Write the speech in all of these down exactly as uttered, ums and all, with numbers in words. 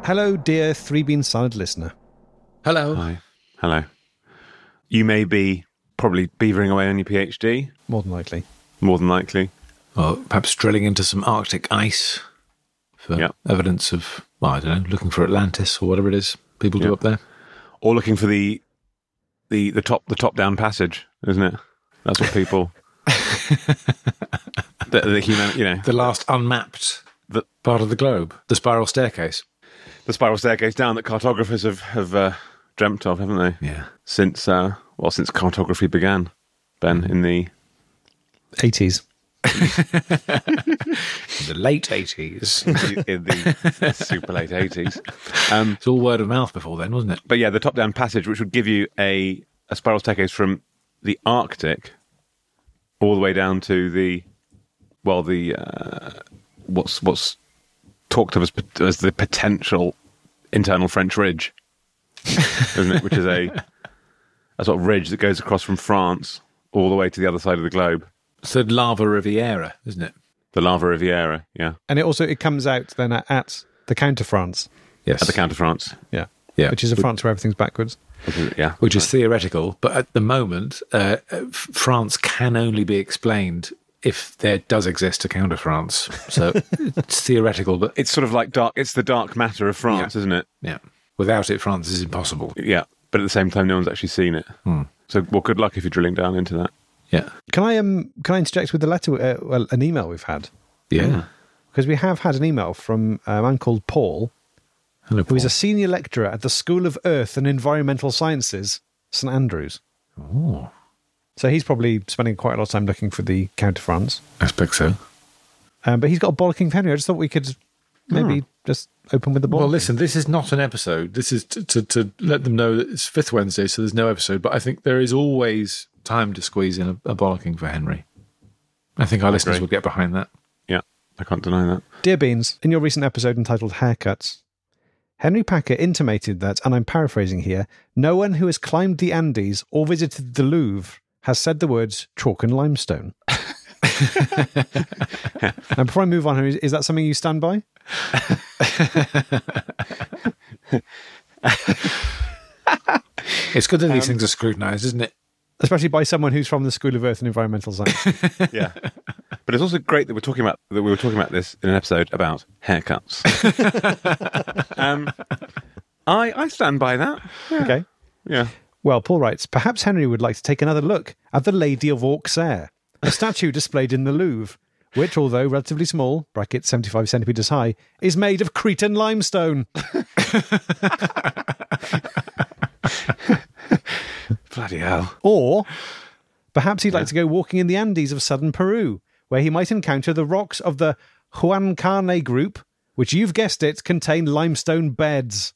Hello, dear Three Bean Salad listener. Hello. Hi. Hello. You may be probably beavering away on your PhD. More than likely. More than likely. Well, perhaps drilling into some Arctic ice for Yep. evidence of, well, I don't know, looking for Atlantis or whatever it is people do Yep. up there. Or looking for the the the top the top down passage, isn't it? That's what people. the, the human, you know, The last unmapped the part of the globe, the spiral staircase. the spiral staircase down that cartographers have have uh, dreamt of, haven't they? Yeah. Since uh, well, since cartography began, Ben, in the eighties. In the late eighties. in the super late eighties. Um, It's all word of mouth before then, wasn't it? but yeah, the top down passage, which would give you a a spiral staircase from the Arctic all the way down to the well, the uh, what's what's talked of as, as the potential internal French ridge, isn't it? Which is a a sort of ridge that goes across from France all the way to the other side of the globe. It's the Lava Riviera, isn't it? The Lava Riviera, yeah, And it also it comes out then at, at the counter France. Yes. at the counter France, Yeah. Yeah. Which is a France where everything's backwards. yeah, Which is theoretical, but at the moment, uh, F- France can only be explained if there does exist a counter France. So it's theoretical, but it's sort of like dark. It's the dark matter of France, Yeah. isn't it? yeah, without it, France is impossible. Yeah, but at the same time, no one's actually seen it. Hmm. So, well, good luck if you're drilling down into that. Yeah, Can I um can I interject with the letter, uh, well, an email we've had? yeah. Because we have had an email from a man called Paul, Hello, who is a Paul. senior lecturer at the School of Earth and Environmental Sciences, St Andrews. Oh, So he's probably spending quite a lot of time looking for the counter France. I expect so. Um, but he's got a bollocking for Henry. I just thought we could maybe just open with the ball. Well, listen, this is not an episode. This is to, to, to let them know that it's fifth Wednesday, so there's no episode. But I think there is always time to squeeze in a, a bollocking for Henry. I think our listeners agree. will get behind that. Yeah, I can't deny that. Dear Beans, in your recent episode entitled Haircuts, Henry Packer intimated that, and I'm paraphrasing here, no one who has climbed the Andes or visited the Louvre has said the words chalk and limestone. Now, before I move on, Henry, is that something you stand by? It's good that these things are scrutinised, isn't it? Especially by someone who's from the School of Earth and Environmental Science. Yeah, but it's also great that we're talking about that we were talking about this in an episode about haircuts. um, I I stand by that. Yeah. Okay. Yeah. Well, Paul writes, perhaps Henry would like to take another look at the Lady of Auxerre, a statue displayed in the Louvre, which, although relatively small, bracket seventy-five centimetres high, is made of Cretan limestone. Bloody hell. Or perhaps he'd like to go walking in the Andes of southern Peru, where he might encounter the rocks of the Huancarne group, which, you've guessed it, contain limestone beds.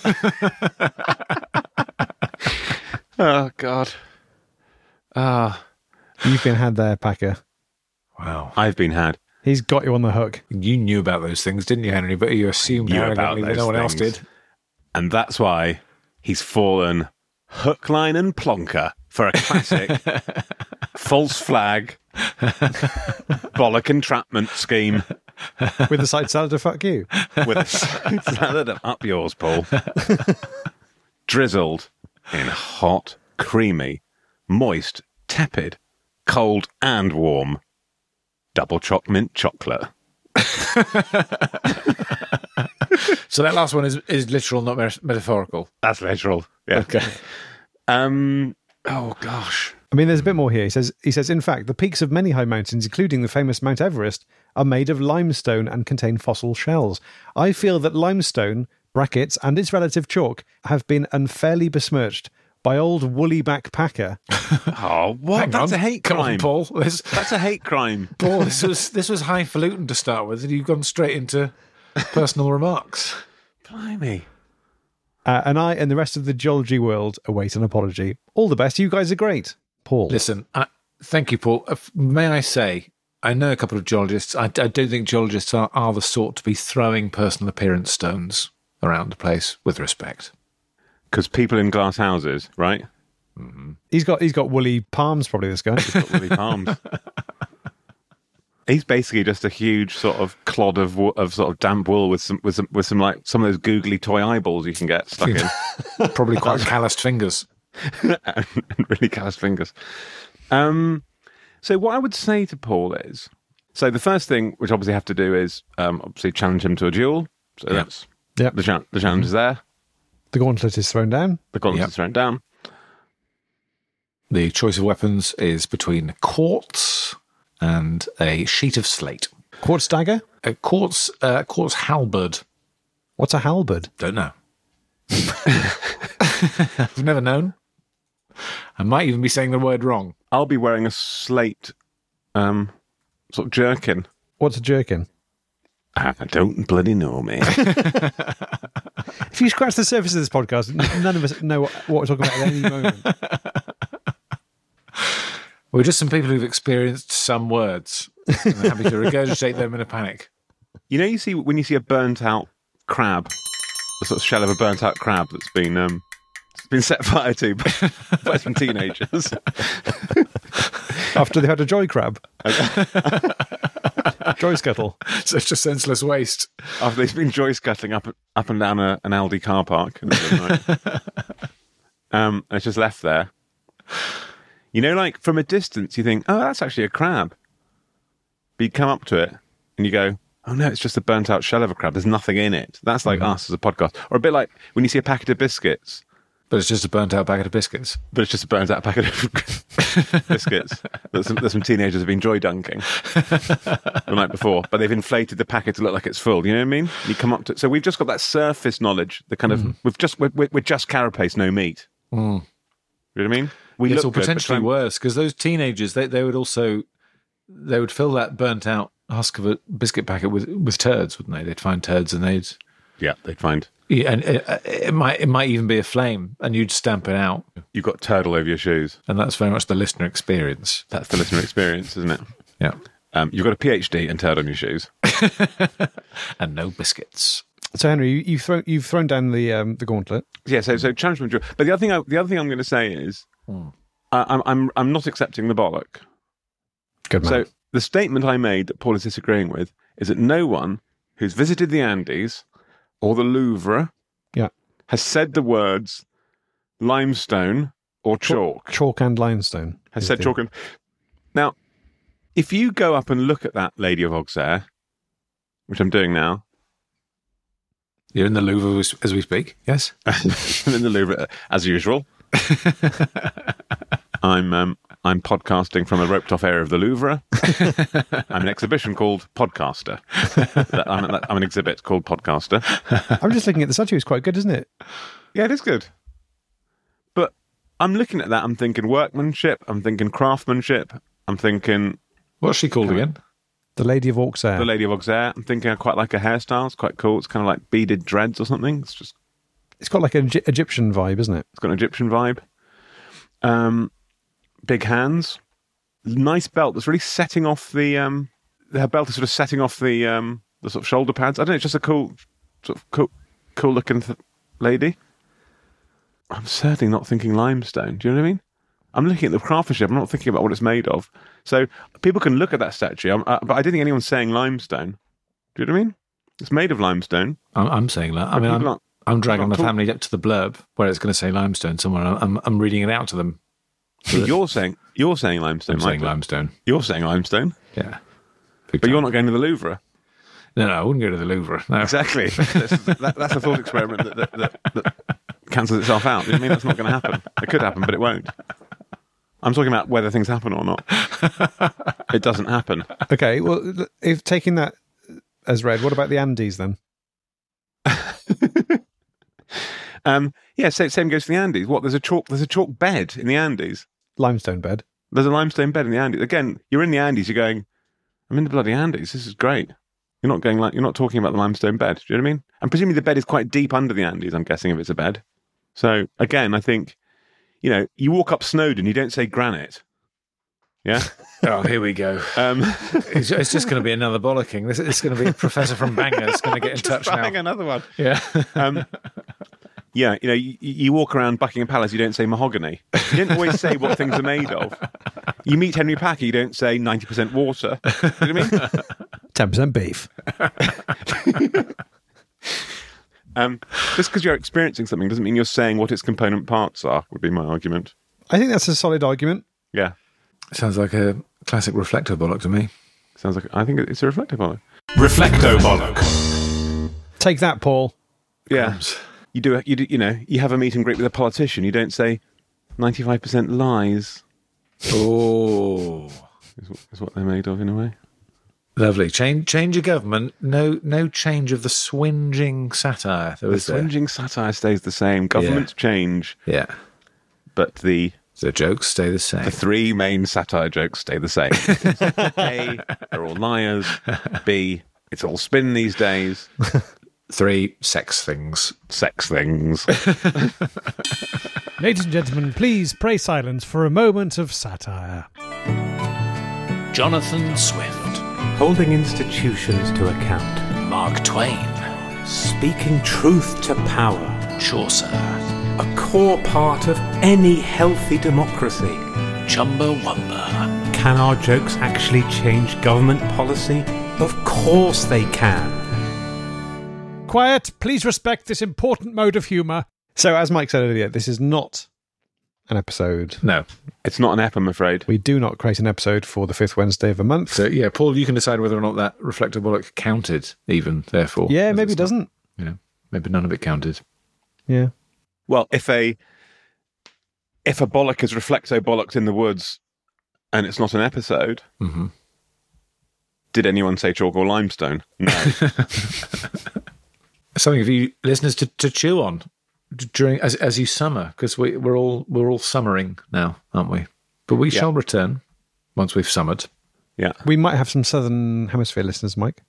Oh God. Ah, You've been had there, Packer. Wow. I've been had. He's got you on the hook. You knew about those things, didn't you, Henry? But you assumed Knew about arrogantly that those no one else things. did. And that's why he's fallen hook, line, and plonker for a classic false flag bollock entrapment scheme With the side salad to fuck you. with a salad of up yours, Paul. Drizzled in hot, creamy, moist, tepid, cold, and warm double choc mint chocolate. So that last one is, is literal, not mer- metaphorical. That's literal. Yeah. Okay. Um. Oh gosh. I mean, there's a bit more here. He says, he says, in fact, the peaks of many high mountains, including the famous Mount Everest, are made of limestone and contain fossil shells. I feel that limestone, brackets, and its relative chalk have been unfairly besmirched by old woolly back Packer. Oh, what? Hang That's on. a hate Come crime. on, Paul. This, That's a hate crime. Paul, this was this was highfalutin to start with, and you've gone straight into personal remarks. Blimey. Uh, and I and the rest of the geology world await an apology. All the best. You guys are great. Paul. Listen, I, thank you, Paul. Uh, may I say, I know a couple of geologists. I, I don't think geologists are, are the sort to be throwing personal appearance stones around the place with respect. Because people in glass houses, right? He's got he's got woolly palms, probably, this guy. Got woolly palms. He's basically just a huge sort of clod of wo- of sort of damp wool with some with some with some like some of those googly toy eyeballs you can get stuck in. Probably quite calloused fingers. and, and really callous fingers. Um, so what I would say to Paul is, so the first thing which obviously have to do is um, obviously challenge him to a duel. So Yeah. that's Yep. the, cha- the challenge is there. The gauntlet is thrown down. The gauntlet Yep. is thrown down. The choice of weapons is between quartz and a sheet of slate. Quartz dagger? A quartz, uh, quartz halberd. What's a halberd? Don't know. I've never known. I might even be saying the word wrong. I'll be wearing a slate um, sort of jerkin. What's a jerkin? I don't bloody know, mate. If you scratch the surface of this podcast, n- none of us know what, what we're talking about at any moment. We're just some people who've experienced some words and are happy to regurgitate them in a panic. You know, you see when you see a burnt out crab, the sort of shell of a burnt out crab that's been um, been set fire to by, by some teenagers. After they had a joy crab. Joy scuttle. So it's just senseless waste. After they've been joy scuttling up up and down a, an Aldi car park, in the middle of the night. um, and it's just left there. You know, like from a distance, you think, "Oh, that's actually a crab." But you come up to it and you go, "Oh no, it's just a burnt out shell of a crab. There's nothing in it." That's like Mm-hmm. us as a podcast, or a bit like when you see a packet of biscuits, But it's just a burnt out packet of biscuits. but it's just a burnt out packet of biscuits that some, that some teenagers have been joy dunking the night before, but they've inflated the packet to look like it's full. You know what I mean? You come up to so we've just got that surface knowledge, the kind of Mm. we've just we're, we're just carapace, no meat. Mm. You know what I mean? We Yes, or look good, but potentially try- worse, because those teenagers, they, they would also, they would fill that burnt out husk of a biscuit packet with, with turds, wouldn't they? They'd find turds and they'd, Yeah, they'd find yeah, and it, it might it might even be a flame, and you'd stamp it out, you've got turtle over your shoes. and that's very much the listener experience. That's the listener experience, isn't it? Yeah, Um, you've got a PhD and turd on your shoes. and no biscuits. So Henry, you, you've thrown you've thrown down the um, the gauntlet. Yeah, so so challenge from But the other thing, I, the other thing I'm going to say is, Hmm. uh, I'm I'm I'm not accepting the bollock. Good man. So the statement I made that Paul is disagreeing with is that no one who's visited the Andes or the Louvre Yeah. has said the words limestone or chalk. Chalk and limestone. Has is said the- chalk and... Now, if you go up and look at that Lady of Auxerre, which I'm doing now, You're in the Louvre as- as we speak. Yes. I'm in the Louvre as usual. I'm um, I'm podcasting from a roped off area of the Louvre. I'm an exhibition called Podcaster. I'm, an, I'm an exhibit called Podcaster. I'm just looking at the statue. It's quite good, isn't it? Yeah, it is good. But I'm looking at that. I'm thinking workmanship. I'm thinking craftsmanship. I'm thinking What's she called again? The Lady of Auxerre. the Lady of Auxerre. I'm thinking I quite like her hairstyle. It's quite cool. It's kind of like beaded dreads or something. It's just It's got like an Egy- Egyptian vibe, isn't it? It's got an Egyptian vibe. Um, big hands. Nice belt that's really setting off the... Um, her belt is sort of setting off the um, the sort of shoulder pads. I don't know, it's just a cool, sort of cool, cool looking th- lady. I'm certainly not thinking limestone. Do you know what I mean? I'm looking at the craftsmanship. I'm not thinking about what it's made of. So people can look at that statue, um, uh, but I don't think anyone's saying limestone. Do you know what I mean? It's made of limestone. I'm, I'm saying that. I mean, People I'm, aren't- I'm dragging not the talk- family up to the blurb where it's going to say limestone somewhere. I'm, I'm reading it out to them. You're saying you're saying limestone. I'm saying Michael. limestone. You're saying limestone, Yeah. but you're not going to the Louvre. No, no, I wouldn't go to the Louvre. No. Exactly. that's, that, that's a thought experiment that, that, that, that cancels itself out. You know what I mean? That's not going to happen. It could happen, but it won't. I'm talking about whether things happen or not. It doesn't happen. Okay, well, if taking that as read, what about the Andes then? Um, yeah, same, same goes for the Andes. What? There's a chalk. There's a chalk bed in the Andes. Limestone bed. There's a limestone bed in the Andes. Again, you're in the Andes. You're going. I'm in the bloody Andes. This is great. You're not going like. You're not talking about the limestone bed. Do you know what I mean? And presumably the bed is quite deep under the Andes. I'm guessing if it's a bed. So again, I think, you know, you walk up Snowdon, you don't say granite. Yeah. Oh, here we go. Um, It's, it's just going to be another bollocking. This it's going to be a professor from Bangor that's going to get in just touch trying now. another one. Yeah. Um, yeah, you know, you, you walk around Buckingham Palace, you don't say mahogany. You don't always say what things are made of. You meet Henry Packer, you don't say ninety percent water. You know what I mean? ten percent beef. Um, just because you're experiencing something doesn't mean you're saying what its component parts are, would be my argument. I think that's a solid argument. Yeah. Sounds like a classic reflector bollock to me. Sounds like, I think it's a reflective bollock. Reflecto bollock. Take that, Paul. Yeah. Crumbs. You do, you do, you know, you have a meet and greet with a politician, you don't say ninety-five percent lies. Oh. Is what, is what they're made of, in a way. Lovely. Change change of government. No no change of the swinging satire. There The was there. swinging satire stays the same. Governments change, Yeah. but the The jokes stay the same. the three main satire jokes stay the same. A, they're all liars. B, it's all spin these days. Three, sex things. Sex things. Ladies and gentlemen, please pray silence for a moment of satire. Jonathan Swift. Holding institutions to account. Mark Twain. Speaking truth to power. Chaucer. A core part of any healthy democracy. Chumbawamba. Can our jokes actually change government policy? Of course they can. Quiet, please respect this important mode of humour. So, as Mike said earlier, this is not an episode. No. It's not an ep, I'm afraid. We do not create an episode for the fifth Wednesday of a month. So yeah, Paul, you can decide whether or not that reflector bollock counted even, therefore. yeah, As maybe it it's not- doesn't. You know, maybe none of it counted. Yeah. Well, if a if a bollock is reflecto bollocks in the woods and it's not an episode, Mm-hmm. did anyone say chalk or limestone? No. Something for you listeners to, to chew on d- during as as you summer, because we we're all we're all summering now, aren't we? But we Yeah. shall return once we've summered. Yeah. We might have some Southern Hemisphere listeners, Mike,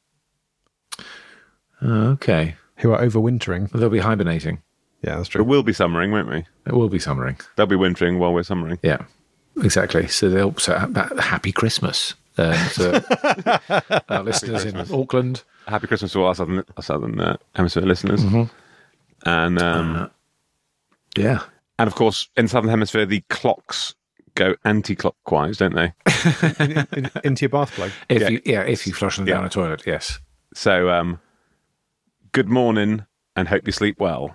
Okay, who are overwintering. they'll be hibernating. Yeah, that's But true. we'll be summering, won't we? It will be summering. They'll be wintering while we're summering. Yeah, exactly. So they'll so ha- happy Christmas uh, to our listeners in Auckland. Happy Christmas to all our Southern, our southern uh, Hemisphere listeners. And um, Yeah, and of course, in the Southern Hemisphere, the clocks go anti-clockwise, don't they? in, in, into your bath plug. if Yeah. you yeah if you flush them Yeah. down a toilet, yes. So, um, good morning and hope you sleep well.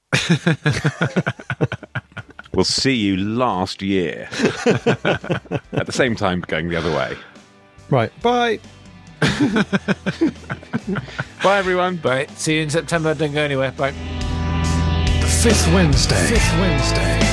We'll see you last year. At the same time, going the other way. Right, bye. Bye, everyone. Bye. See you in September. Don't go anywhere. Bye. The fifth Wednesday. Fifth Wednesday.